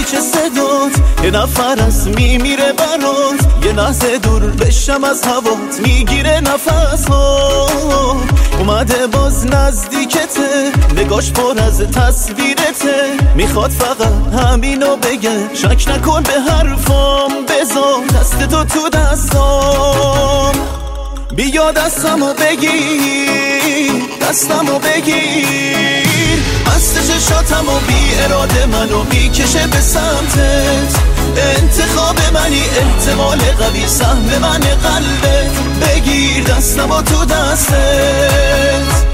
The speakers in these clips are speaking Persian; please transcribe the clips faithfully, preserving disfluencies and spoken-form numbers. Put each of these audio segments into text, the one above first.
کوچه صدات، یه نفر از میمیره برات، یه لحظه دور بشم از هوات میگیره نفس ها. اومده باز نزدیکته، نگاش پر از تصویرته، میخواد فقط همینو بگه، شک نکن به حرفام، بذار دست تو تو دستام. بیا دستمو بگیر، دستمو بگیر، مست چشاتمو بی اراده منو میکشه به سمتت. انتخاب منی، احتمال قوی سهم من قلبت، بگیر دستمو تو دستت.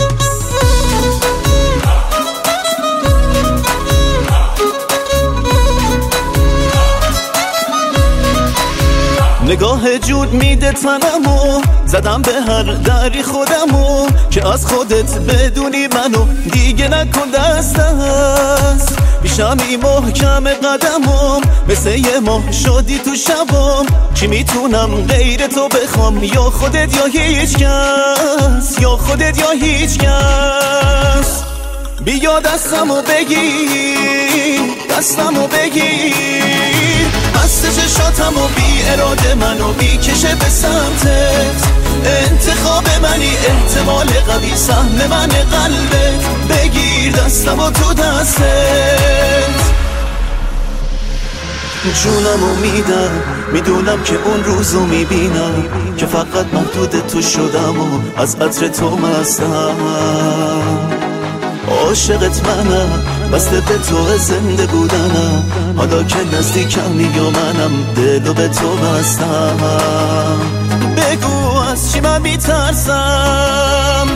نگاه جود میده تنمو، زدم به هر دری خودمو، که از خودت بدونی منو دیگه نکن دست دست. بیشمی محکم قدمم، مثل یه ماه شدی تو شبام، چی میتونم غیر تو بخوام، یا خودت یا هیچ کس، یا خودت یا هیچ کس. بیا دستمو بگیر، دستمو بگیر، مست چشاتمو بی اراده منو میکشه به سمتت. انتخاب منی، احتمال قوی سهم من قلبت، بگیر دستمو تو دستت. جونمو میدم، میدونم که اون روزو میبینم که فقط محدود تو شدم و از عطر تو مستم. عاشقت منم، بسته به تو زنده بودنم، حالا که نزدیکم یا منم دلو به تو بستم. بگو از چی من میترسم.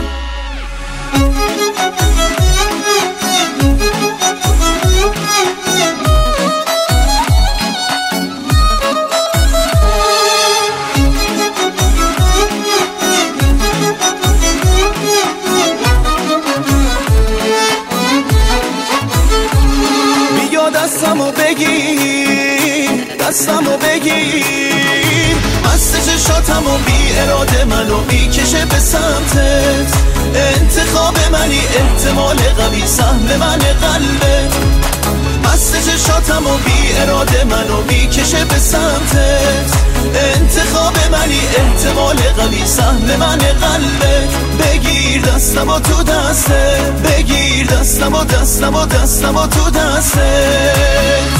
دستمو بگیر، دستمو بگیر، مست چشاتمو بی اراده منو میکشه به سمتت. انتخاب منی، احتمال قوی سهم من قلبت، مست چشاتمو بی اراده منو میکشه به سمتت. انتخاب منی، احتمال قوی سهم من قلبت، بگیر دستمو تو دستت، بگیر دستمو دستمو دستمو تو دستت.